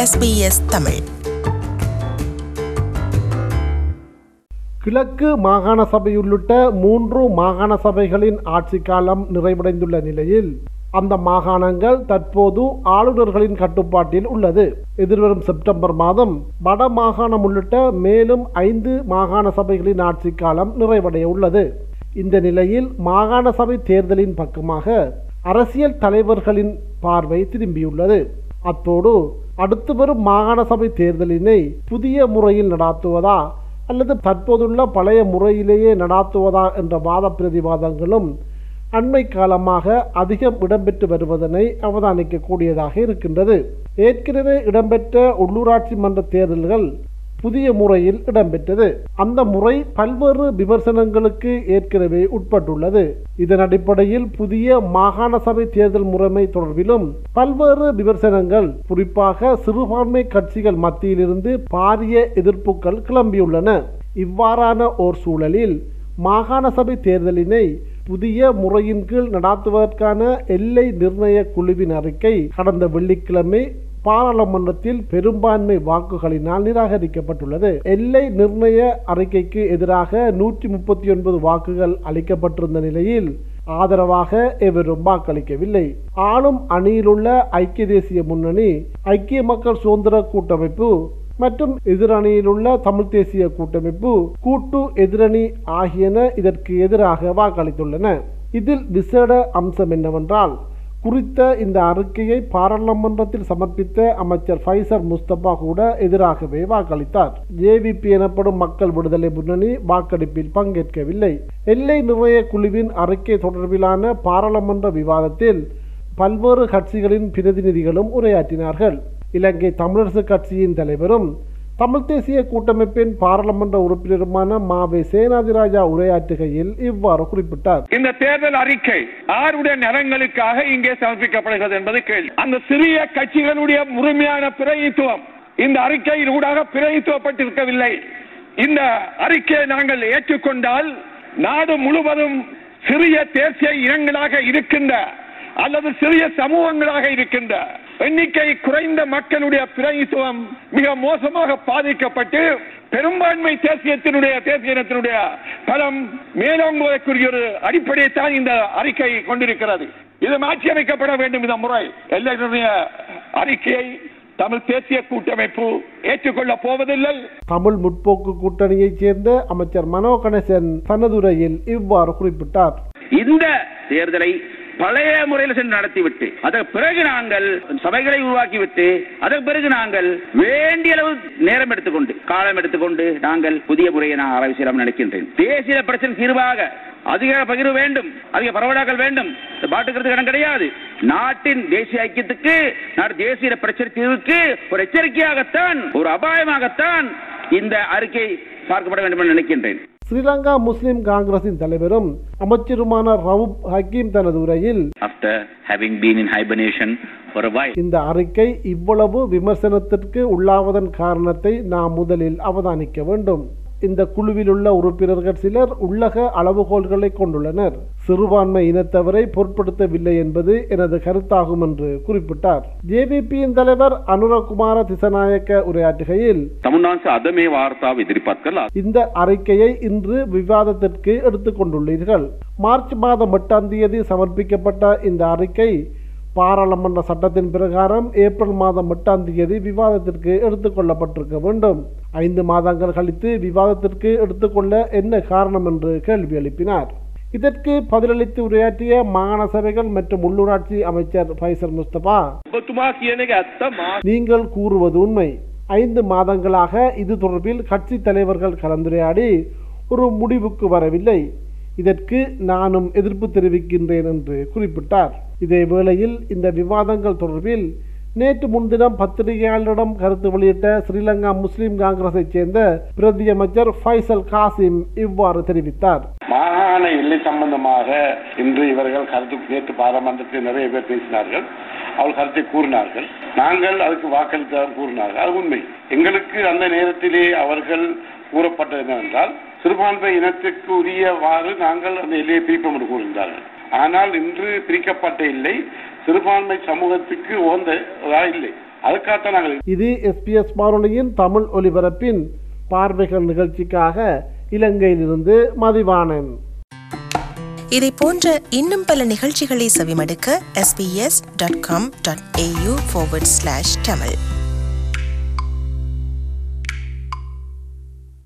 SBS Tamil. கிழக்கு மாகாண சபை உள்ளிட்ட 3 மாகாண சபைகளின் ஆட்சி காலம் நிறைவடைந்துள்ள நிலையில் அந்த மாகாணங்கள் தற்போது ஆளுநர்களின் கட்டுப்பாட்டில் உள்ளது. எதிர்வரும் செப்டம்பர் மாதம் வட மாகாணம் உள்ளிட்ட மேலும் 5 மாகாண சபைகளின் ஆட்சி காலம் நிறைவடைய உள்ளது. இந்த நிலையில் மாகாண சபை தேர்தலின் பக்கமாக அரசியல் தலைவர்களின் பார்வை திரும்பியுள்ளது. அத்தோடு அடுத்து வரும் மாகாண சபை தேர்தலினை புதிய முறையில் நடாத்துவதா அல்லது தற்போதுள்ள பழைய முறையிலேயே நடாத்துவதா என்ற வாத பிரதிவாதங்களும் அண்மை காலமாக அதிகம் இடம்பெற்று வருவதனை அவதானிக்கக்கூடியதாக இருக்கின்றது. ஏற்கனவே இடம்பெற்ற உள்ளூராட்சி மன்ற தேர்தல்கள் புதிய முறையில் இடம்பெற்றது. அந்த முறை பல்வேறு விமர்சனங்களுக்கு ஏற்கனவே உட்பட்டுள்ளது. இதன் அடிப்படையில் புதிய மாகாண சபை தேர்தல் முறைமை தொடர்பிலும் பல்வேறு விமர்சனங்கள், குறிப்பாக சிறுபான்மை கட்சிகள் மத்தியிலிருந்து பாரிய எதிர்ப்புகள் கிளம்பியுள்ளன. இவ்வாறான ஓர் சூழலில் மாகாண சபை தேர்தலினை புதிய முறையின் கீழ் நடாத்துவதற்கான எல்லை நிர்ணய குழுவின் அறிக்கை கடந்த வெள்ளிக்கிழமை பாராளுமன்றத்தில் பெரும்பான்மை வாக்குகளினால் நிராகரிக்கப்பட்டுள்ளது. எல்லை நிர்ணய அறிக்கைக்கு எதிராக 139 வாக்குகள் அளிக்கப்பட்டிருந்த நிலையில் ஆதரவாக எவரும் வாக்களிக்கவில்லை. ஆளும் அணியிலுள்ள ஐக்கிய தேசிய முன்னணி, ஐக்கிய மக்கள் சுதந்திர கூட்டமைப்பு மற்றும் எதிரணியிலுள்ள தமிழ் தேசிய கூட்டமைப்பு, கூட்டு எதிரணி ஆகியன இதற்கு எதிராக வாக்களித்துள்ளன. இதில் விசேட அம்சம் என்னவென்றால், குறித்த இந்த அறிக்கையை பாராளுமன்றத்தில் சமர்ப்பித்த அமைச்சர் ஃபைசர் முஸ்தபா கூட எதிராகவே வாக்களித்தார். ஜேவிபி எனப்படும் மக்கள் விடுதலை முன்னணி வாக்கெடுப்பில் பங்கேற்கவில்லை. எல்லை நிர்ணய குழுவின் அறிக்கை தொடர்பிலான பாராளுமன்ற விவாதத்தில் பல்வேறு கட்சிகளின் பிரதிநிதிகளும் உரையாற்றினார்கள். இலங்கை தமிழரசு கட்சியின் தலைவரும் தமிழ் தேசிய கூட்டமைப்பின் பாராளுமன்ற உறுப்பினருமான மாவே சேனாதிராஜா உரையாற்றுகையில் இவ்வாறு குறிப்பிட்டார். இந்த தேர்தல் அறிக்கை ஆருடைய நலன்களுக்காக இங்கே சமர்ப்பிக்கப்படுகிறது என்பது கேள்வி. அந்த சிறிய கட்சிகளுடைய முழுமையான பிரதிநிதித்துவம் இந்த அறிக்கையில் ஊடாக பிரதிநிதித்துவப்பட்டிருக்கவில்லை. இந்த அறிக்கையை நாங்கள் ஏற்றுக்கொண்டால் நாடு முழுவதும் சிறிய தேசிய இனங்களாக இருக்கின்ற அல்லது சிறிய சமூகங்களாக இருக்கின்ற எண்ணிக்கை குறைந்த மக்களுடைய பிரதிநிதித்துவம் மிக மோசமாக பாதிக்கப்பட்டு பெரும்பான்மை தேசியத்தினுடைய பலம் மேலோங்குவதற்குரிய ஒரு அடிப்படையை தான் இந்த அறிக்கை கொண்டிருக்கிறது. இது மாற்றியமைக்கப்பட வேண்டும். இந்த முறை எல்லை நிர்ணய அறிக்கையை தமிழ் தேசிய கூட்டமைப்பு ஏற்றுக்கொள்ளப் போவதில்லை. தமிழ் முற்போக்கு கூட்டணியைச் சேர்ந்த அமைச்சர் மனோ கணேசன் தனதுரையில் இவ்வாறு குறிப்பிட்டார். இந்த தேர்தலை பழைய முறையில் சென்று நடத்திவிட்டு அதற்கு பிறகு நாங்கள் சபைகளை உருவாக்கிவிட்டு அதற்கு பிறகு நாங்கள் வேண்டிய அளவு நேரம் எடுத்துக்கொண்டு காலம் எடுத்துக்கொண்டு நாங்கள் புதிய முறையை நான் ஆராய்ச்சி செய்யலாம் நினைக்கின்றேன். தேசிய பிரச்சனை தீர்வாக அதிக பகிர்வு வேண்டும், அதிக பரவலாக்கல் வேண்டும், பாட்டுக்கிறது கடன் கிடையாது. நாட்டின் தேசிய ஐக்கியத்துக்கு, தேசிய பிரச்சனை தீர்வுக்கு ஒரு எச்சரிக்கையாகத்தான், ஒரு அபாயமாகத்தான் இந்த அறிக்கை பார்க்கப்பட வேண்டும் என்று நினைக்கின்றேன். ஸ்ரீலங்கா முஸ்லிம் காங்கிரசின் தலைவரும் அமைச்சருமான ரவுப் ஹக்கீம் தனது உரையில், இந்த அறிக்கை இவ்வளவு விமர்சனத்திற்கு உள்ளாவதன் காரணத்தை நாம் முதலில் அவதானிக்க வேண்டும். இந்த குழுவில் உள்ள உறுப்பினர்கள் சிலர் உள்ளக அளவுகோல்களை கொண்டுள்ளனர். சிறுபான்மை இனத்தவரை பொருட்படுத்தவில்லை என்பது எனது கருத்தாகும் என்று குறிப்பிட்டார். ஜேவிபியின் தலைவர் அனுரகுமார திசநாயக்க உரையாற்றுகையில், இந்த அறிக்கையை இன்று விவாதத்திற்கு எடுத்துக் கொண்டுள்ளீர்கள். மார்ச் மாதம் 8ஆம் தேதி சமர்ப்பிக்கப்பட்ட இந்த அறிக்கை பாராளுமன்ற சட்டத்தின் பிரகாரம் ஏப்ரல் மாதம் 8ஆம் தேதி விவாதத்திற்கு எடுத்துக்கொள்ளப்பட்டிருக்க வேண்டும். 5 மாதங்கள் கழித்து விவாதத்திற்கு எடுத்துக்கொள்ள என்ன காரணம் என்று கேள்வி எழுப்பினார். இதற்கு பதிலளித்து உரையாற்றிய மாகாண சபைகள் மற்றும் உள்ளூராட்சி அமைச்சர் ஃபைசர் முஸ்தபா, நீங்கள் கூறுவது உண்மை. 5 மாதங்களாக இது தொடர்பில் கட்சி தலைவர்கள் கலந்துரையாடி ஒரு முடிவுக்கு வரவில்லை. இதற்கு நானும் எதிர்ப்பு தெரிவிக்கின்றேன் என்று குறிப்பிட்டார். இதே வேளையில் இந்த விவாதங்கள் தொடர்பில் நேற்று முன்தினம் பத்திரிகையாளரிடம் கருத்து வெளியிட்ட ஸ்ரீலங்கா முஸ்லிம் காங்கிரஸை சேர்ந்த பிரதி அமைச்சர் ஃபைசல் காசிம் இவ்வாறு தெரிவித்தார். மாகாண எல்லை சம்பந்தமாக இன்று இவர்கள் கருத்து நேற்று பாராளுமன்றத்தில் நிறைய பேர் பேசினார்கள். அவள் கருத்தை கூறினார்கள். நாங்கள் அதுக்கு வாக்களித்த கூறினார்கள். அது உண்மை. எங்களுக்கு அந்த நேரத்திலே அவர்கள் கூறப்பட்டது என்னவென்றால், சிறுபான்மை இனத்திற்கு உரியவாறு நாங்கள் அந்த எல்லையை பிரிப்போம் என்று கூறுகின்றார்கள். ஆனால் இன்று பிரிக்கப்பட்ட இல்லை, சிறுபான்மை சமூகத்துக்கு உகந்ததா இல்லை. அதுக்காகத்தான் நாங்கள் இது SBS வானொலியின் தமிழ் ஒலிபரப்பின் பார்வைகள் நிகழ்ச்சிக்காக இலங்கையிலிருந்து மதிவாணன். இதை போன்ற இன்னும் பல நிகழ்ச்சிகளை செவிமடுக்க sbs.com.au/tamil